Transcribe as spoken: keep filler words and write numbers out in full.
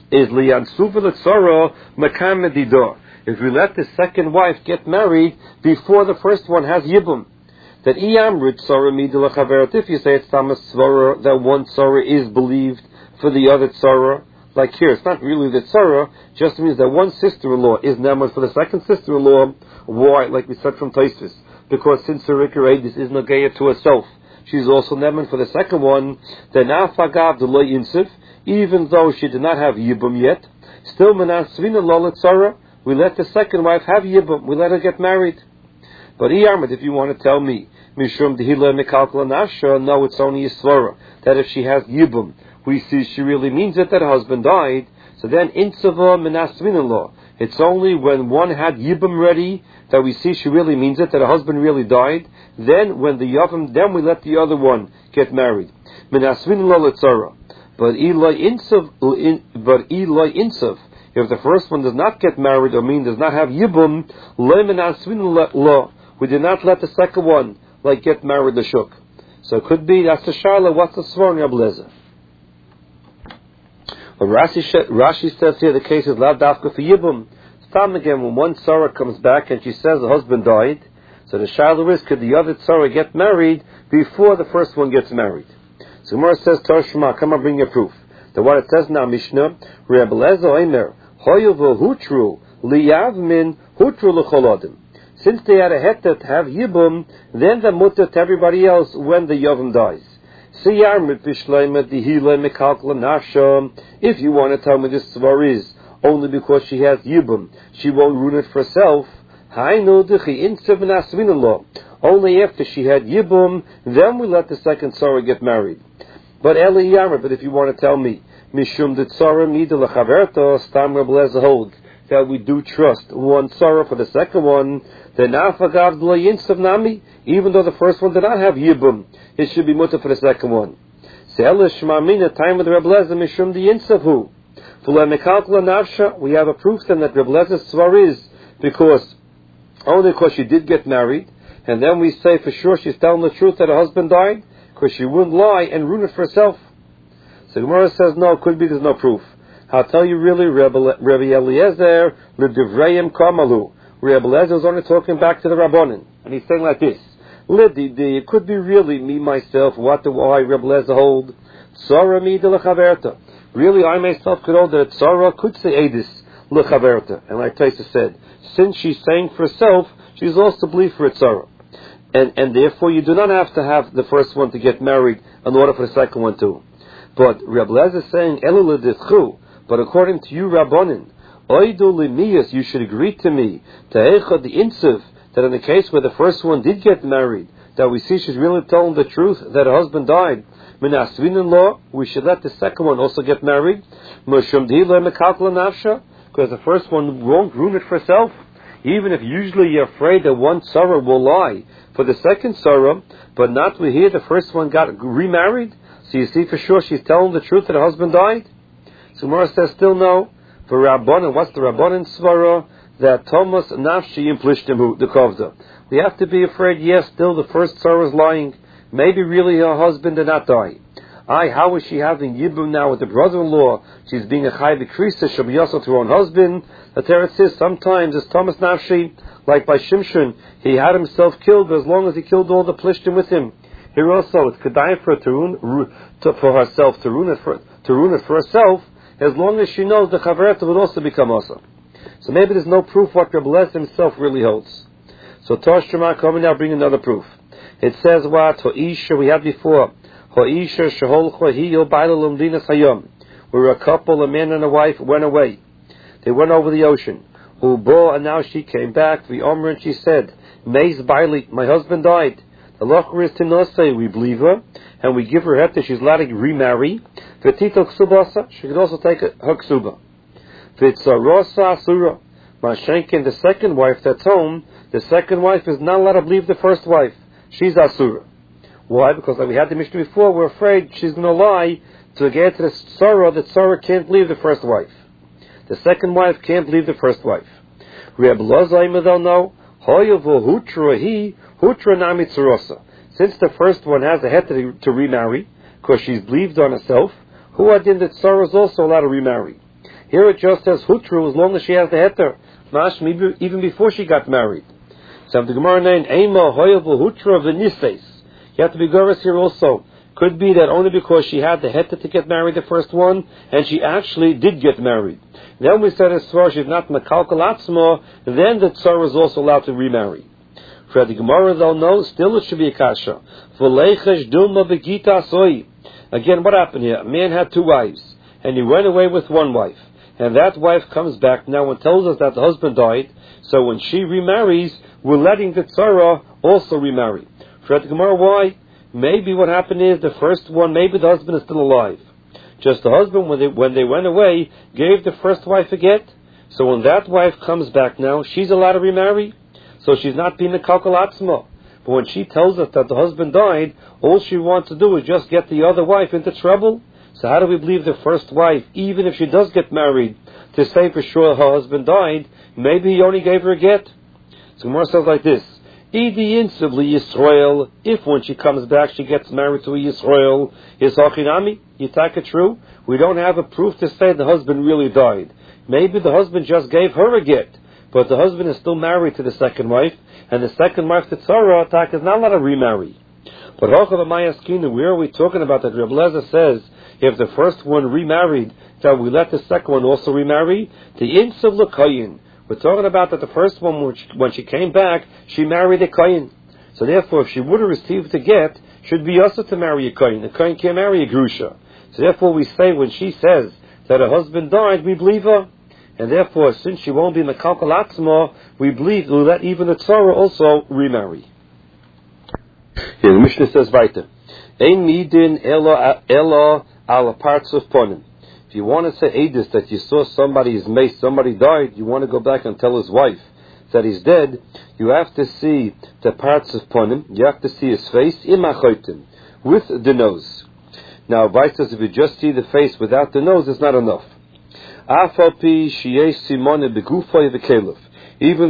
is liyansuva l'tzara makam medidor. If we let the second wife get married before the first one has yibum, that iyamrit tzara midul chaveret. If you say it's tamas tzara, that one tzara is believed for the other tzara, like here, it's not really the tzara, just means that one sister-in-law is named for the second sister-in-law. Why? Like we said from Tosfos, because since her Rikar Eidus is nageya to herself, she's also named for the second one. Then afagav the loy insif, even though she did not have yibum yet, still menasvina lo tzara. We let the second wife have yibum. We let her get married. But iyarmid, if you want to tell me, mishum dehila mekalkala nafsha, no, it's only a svara that if she has yibum, we see she really means it that her husband died. So then insava menasvina. It's only when one had yibum ready that we see she really means it that her husband really died. Then when the yavam, then we let the other one get married. Menasvina letzara. But ilay insav, but ilay insav. If the first one does not get married, or mean does not have yibum, we did not let the second one like get married the shuk. So it could be that's the sharla. What's the svar in Rabbi Eliezer? Well, Rashi, Rashi says here the case is lav dafka for yibum. It's time again when one tzara comes back and she says the husband died. So the sharla is could the other tzara get married before the first one gets married? So Gemara says Toshma, come on, bring your proof. The what it says now Mishnah, Rabbi Eliezer Omer. Hutru liyavmin hutru l'cholodim. Since they had a heter to have yibum, then the mutter to everybody else when the yavam dies. If you want to tell me this svar is only because she has yibum, she won't ruin it for herself. Only after she had yibum, then we let the second tzara get married. But Eli Yamar, but if you want to tell me, Mishum de tzara mida lechaverto, stam Rabbi Eliezer holds that we do trust one tzara for the second one, then afagav lo yinsav nami, even though the first one did not have yibum, it should be mutter for the second one. Se'ela shmamina, time with Rabbi Eliezer, Mishum de yinsavhu. V'lemekalkla nafsha, we have a proof then that Rabbi Eliezer tzara is, because, only because she did get married, and then we say for sure she's telling the truth that her husband died, because she wouldn't lie and ruin it for herself. So Gemara says, no, it could be there's no proof. I'll tell you really, Rabbi Eliezer, l'divrayim kamalu. Rabbi Eliezer is only talking back to the Rabbanin. And he's saying like this, Lididi, it could be really me, myself, what do I, Rabbi Eliezer, hold? Tzara mi de l'chaverta. Really, I myself could hold that Tzara could say Eidus l'chaverta. And like Taisa said, since she's saying for herself, she's also believed for a Tzara. And, and therefore you do not have to have the first one to get married in order for the second one too. But Rabbi Eliezer is saying, Elu l'dischu, but according to you, Rabbanin, Oidu l'miyas, you should agree to me, Ta'echad the insiv, that in the case where the first one did get married, that we see she's really telling the truth, that her husband died, Minasvinin law, we should let the second one also get married, Mishum d'hila mekakla nafsha, because the first one won't ruin it for herself. Even if usually you're afraid that one tzara will lie for the second tzara, but not we hear the first one got remarried, so you see for sure she's telling the truth that her husband died. So Gemara says still no. For Rabbanan, what's the Rabbanan svara? That Thomas nafshi implishtimu the kovda. We have to be afraid. Yes, still the first tzara is lying. Maybe really her husband did not die. Aye, how is she having yibum now with the brother-in-law? She's being a chai b'krisa, she'll be yosel to her own husband. The Torah says sometimes it's Thomas nafshi, like by Shimshon, he had himself killed, but as long as he killed all the plishtim with him. Here also, it's kedai for to ruin, to, for herself, to ruin it for, to ruin it for herself, as long as she knows the chaverta would also become asa. So maybe there's no proof what Rabbi Eliezer himself really holds. So Tosh Shema, come now bring another proof. It says what Ho'isha we had before. Ho'isha sheholcha hiyo ba'ila l'mdinas hayom. Where a couple, a man and a wife, went away. They went over the ocean. Ubo, and now she came back. The Omer, and she said, Meiz Baili, my husband died. The locher is to not say we believe her, and we give her heter, she's allowed to remarry. V'tito ksubasa, she could also take her ksuba. V'tzarosa asura, Mashenkin, the second wife that's home, the second wife is not allowed to believe the first wife. She's asura. Why? Because like we had the Mishnah before, we're afraid she's going to lie to get to the sorrow that Sarah can't believe the first wife. The second wife can't believe the first wife. Reb Lozai Medel no, Hoyovo Hutra he, Hutra Nami Tzarosa. Since the first one has a head to, to remarry, because she's believed on herself, who adin that Sarah is also allowed to remarry. Here it just says hutru as long as she has the heter, mashma even before she got married. So the Gemara name ema hoyavu hutra v'nises. You have to be goris here also. Could be that only because she had the heter to get married, the first one, and she actually did get married. Then we said as far as she's not mekalkal atzma, then the tzara is also allowed to remarry. For the Gemara though, no, still it should be a kasha. V'leichesh duma v'gita soi. Again, what happened here? A man had two wives, and he went away with one wife, and that wife comes back now and tells us that the husband died. So when she remarries, we're letting the tzara also remarry. For the Gemara, why? Maybe what happened is the first one, maybe the husband is still alive. Just the husband, when they, when they went away, gave the first wife a get. So when that wife comes back now, she's allowed to remarry. So she's not being a kalkal atzma. But when she tells us that the husband died, all she wants to do is just get the other wife into trouble. So how do we believe the first wife, even if she does get married, to say for sure her husband died? Maybe he only gave her a get. So Gemara says like this: Idi insibli Yisrael. If when she comes back she gets married to a Yisrael, is achinami? You take it true? We don't have a proof to say the husband really died. Maybe the husband just gave her a get, but the husband is still married to the second wife, and the second wife, the tzara, tak is not allowed to remarry. But where are we talking about that? Reb Lezer says if the first one remarried, that we let the second one also remarry. The insav l'kayin. We're talking about that the first one, which, when she came back, she married a kayin. So therefore, if she would have received the get, should be also to marry a kayin. The kayin can't marry a grusha. So therefore, we say when she says that her husband died, we believe her. And therefore, since she won't be mekalkal atzma, we believe we'll let even the tzara also remarry. Here the Mishnah says weiter, Ein midin ela ela ala parts of ponim. If you want to say edus that you saw somebody's mace, somebody died, you want to go back and tell his wife that he's dead, you have to see the parts of ponim, you have to see his face, imachoitim, with the nose. Now, Vice says if you just see the face without the nose, it's not enough. Even